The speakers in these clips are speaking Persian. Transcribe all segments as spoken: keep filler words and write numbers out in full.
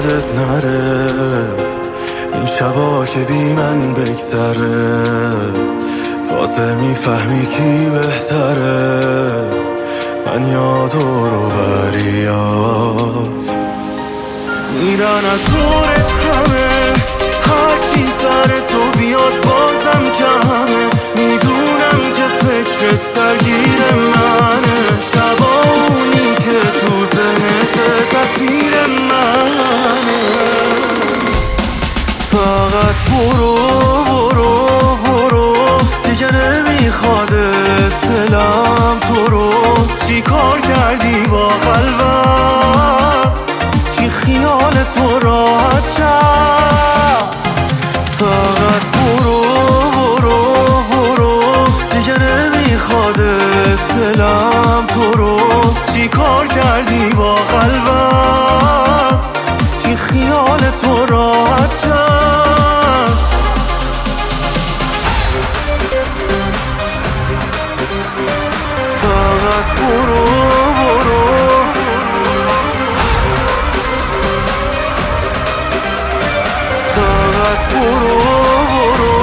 یادت نره این شبا که بی من بگذره، تازه میفهمی کی بهتره، من یا دور و بریات. میرن از دورت همه، هرچی سر تو بیاد بازم کمه، میدونم که فکرت درگیر منه، شبا اونی که تو ذهنت تصویر منه. فقط برو برو برو، دیگه نمیخوادت دلم تو رو. چی کار کردی با قلبم، کی خیال تو راحت کرد؟ فقط برو برو برو، دیگه نمیخوادت دلم تو رو. چی کار کردی با قلبم، کی خیال تو راحت کرد؟ فقط برو برو، فقط برو برو.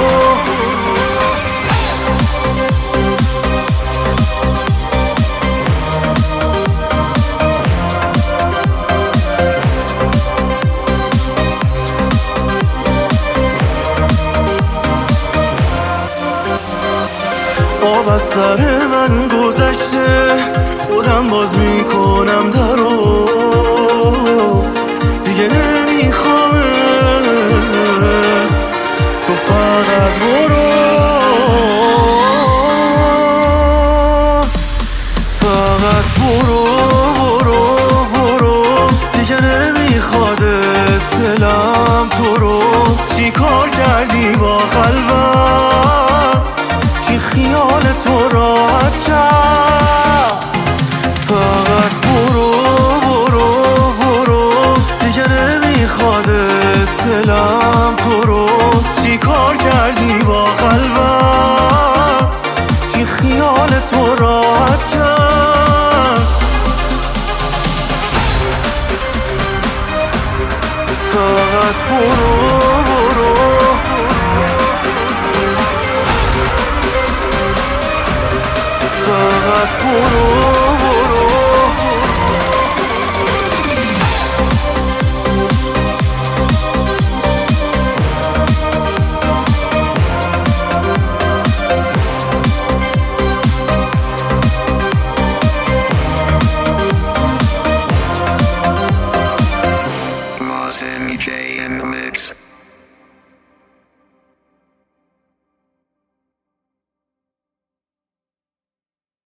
آب از سر من گذشته، خودم باز میکنم درو، دیگه نمیخوامت، تو فقط برو. فقط برو برو برو، دیگه نمیخوادت دلم تو رو. چی کار کردی با قلبم، کی خیال تو راحت کرد؟ فقط برو برو برو، دیگه نمیخوادت دلم تو رو. چی کار کردی با قلبم، کی خیال تو راحت کرد؟ فقط برو برو، فقط برو.